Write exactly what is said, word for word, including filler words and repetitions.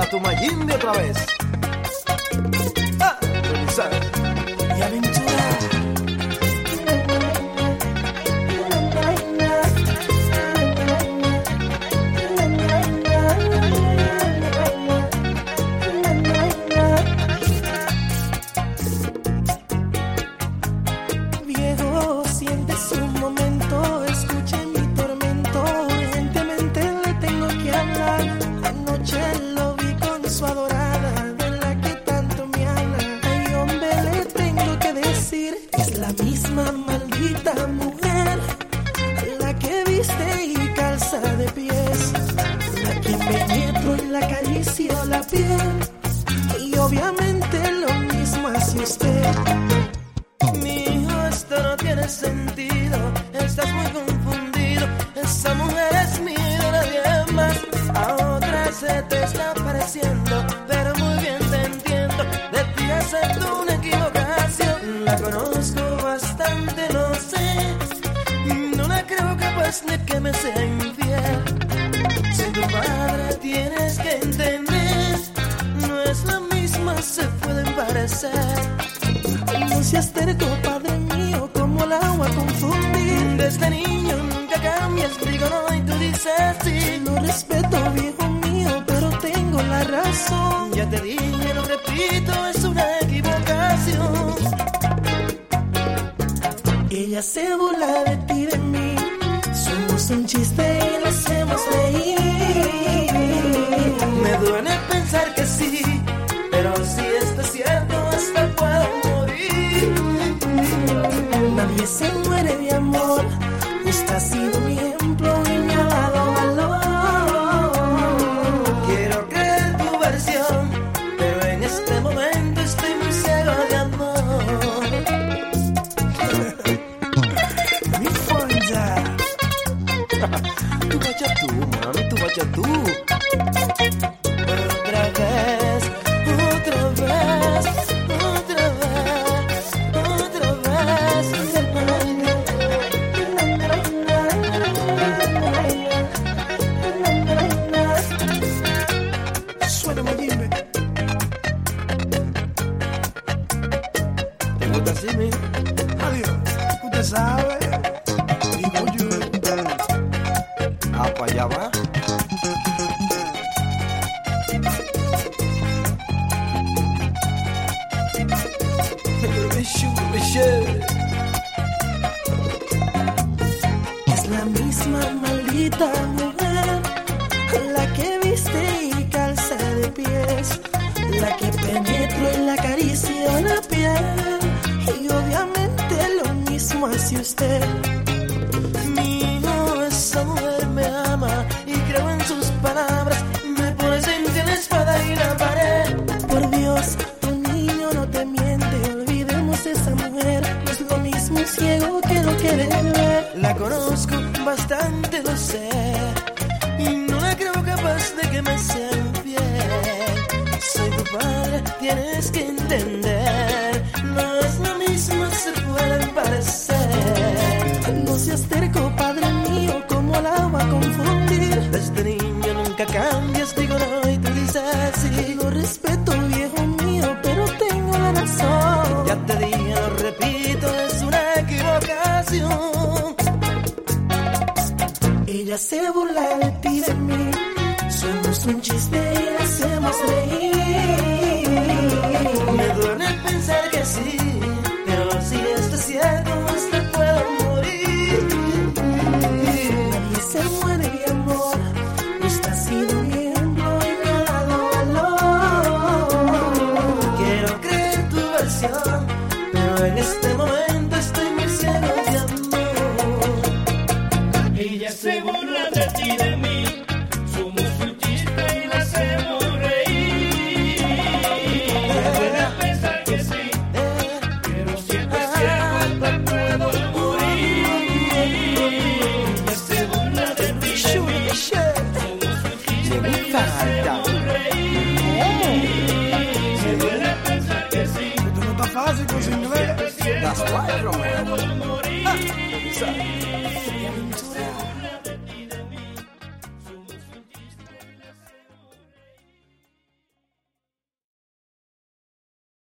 tu Mayimbe otra vez. Ah, y aventura. Viejo, sientes un momento, escuche mi tormento. Urgentemente le tengo que hablar. Anoche lo vi con su adorada, de la que tanto me habla. Ay, hombre, le tengo que decir, es la misma maldita mujer, la que viste y calza de pies, la que penetro y la acaricio la piel. Y obviamente lo mismo hace usted. Mijo, esto no tiene sentido, estás muy confundido. Esa mujer es mía, nadie más. A otra se te está pareciendo, pero muy bien te entiendo. De ti acepto una equivocación. La conozco bastante, lo sé. No la creo capaz de que me sea infiel. Soy tu padre, tienes que entender. No es la misma, se pueden parecer. No seas terco, padre mío, como el agua confundir. Desde niño nunca cambias, digo no y tú dices sí. Lo respeto, viejo mío, pero tengo la razón. Ya te dije, lo repito, es una equivocación. Ella se burla de ti y de mí. Somos un chiste y la hacemos reír. Me duele pensar que sí, pero si esto es cierto, hasta puedo morir. Nadie se muere de amor. Usted ha sido mi ejemplo y me ha dado valor. Quiero creer tu versión, pero en este momento estoy muy ciego de amor. Mi fonda. Tu vaya tú, mami, tu vaya tú. Otra vez, otra vez, otra vez, otra vez. Suena Mayimbe. ¿Te gusta así, mi? Adiós. Usted sabe. Digo yo. Ah, para allá va. Es la misma maldita mujer, la que viste y calza de pies, la que penetro y la acaricio la piel. Y obviamente lo mismo hace usted. Mijo, esa mujer me ama y creo en sus palabras. Me pones entre la espada y la pared. Por Dios, tu niño no te miente. Olvidemos esa mujer, no es lo mismo ciego que no quiere ver. La conozco bastante, lo sé, y no la creo capaz de que me sea infiel. Soy tu padre, tienes que entender. No es lo mismo, se pueden parecer. No seas terco, padre mío, como el agua confundir. Desde niño nunca cambias, digo no y tú dices sí. Lo respeto, viejo mío, pero tengo la razón. Ya te dije, lo repito, es una equivocación. Ella se burla de ti y de mí. Somos un chiste y la hacemos reír. Me duele pensar que sí, pero si esto es cierto, hasta puedo morir. Nadie se muere de amor. Usted ha sido mi ejemplo y me ha dado valor. Quiero creer tu versión, pero en este momento estoy muy ciego de amor. Ella se burla de ti y de mí. Somos un chiste y la hacemos reír. Me duele pensar que sí, pero si esto es cierto, hasta puedo morir. Ella se burla de ti y de mí. Somos un chiste y la hacemos reír. Me duele pensar que sí, Esto no está fácil con su inglés. pero si esto es cierto, That's right, hasta Romeo. puedo morir. Ah,